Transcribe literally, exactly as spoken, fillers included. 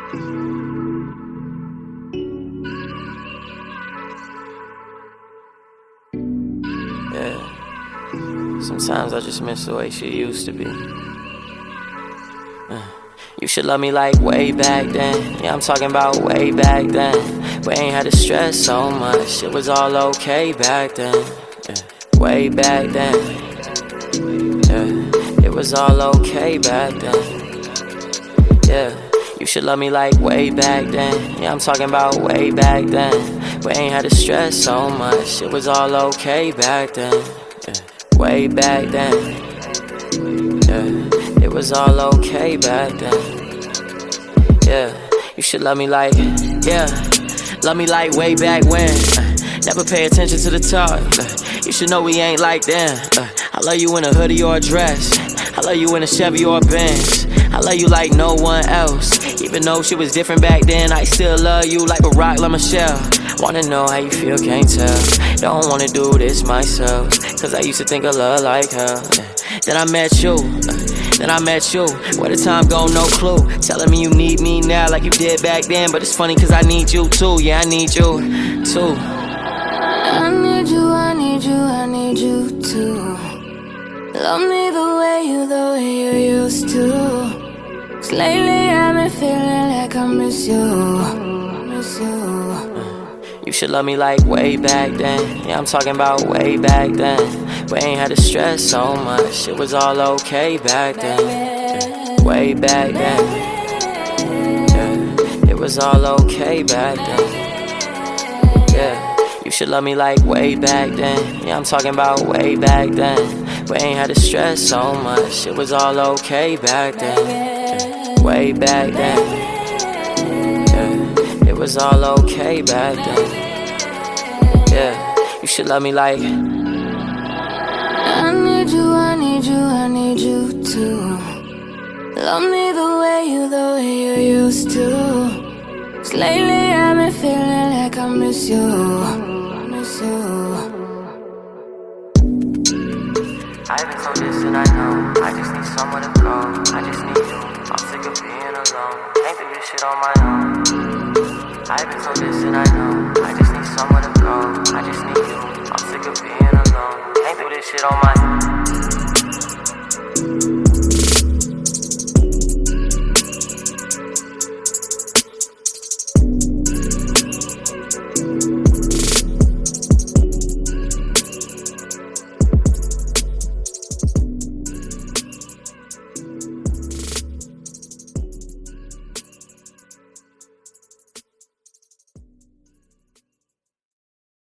Yeah. Sometimes I just miss the way she used to be. Uh, You should love me like way back then. Yeah, I'm talking about way back then. We ain't had to stress so much. It was all okay back then. Yeah. Way back then. Yeah. It was all okay back then. Yeah. You should love me like way back then. Yeah, I'm talking about way back then. We ain't had to stress so much. It was all okay back then. Yeah. Way back then. Yeah. It was all okay back then. Yeah. You should love me like, yeah. Love me like way back when. Uh, never pay attention to the talk. Uh, you should know we ain't like them. Uh, I love you in a hoodie or a dress. I love you in a Chevy or a Benz. I love you like no one else. Even though shit was different back then, I still love you like Barack LaMichelle. Wanna know how you feel, can't tell. Don't wanna do this myself, cause I used to think of love like her. Then I met you, then I met you. Where the time go, no clue. Telling me you need me now like you did back then. But it's funny cause I need you too, yeah I need you too. I need you, I need you, I need you too. Love me the way you, the way you used to. 'Cause lately I've been feeling like I miss you, miss you. You should love me like way back then. Yeah, I'm talking about way back then. We ain't had to stress so much. It was all okay back then. Yeah. Way back then. Yeah. It was all okay back then. Yeah. You should love me like way back then. Yeah, I'm talking about way back then. We ain't had to stress so much. It was all okay back then. Yeah. Way back then. Yeah. It was all okay back then. Yeah. You should love me like. I need you, I need you, I need you too. Love me the way you, the way you used to. 'Cause lately I've been feeling like I miss you, miss you. I've been so distant, I know. I just need somewhere to go. I just need you. I'm sick of being alone. Can't do this shit on my own. I've been so distant, I know. I just need somewhere to go. I just need you. I'm sick of being alone. Can't do this shit on my own.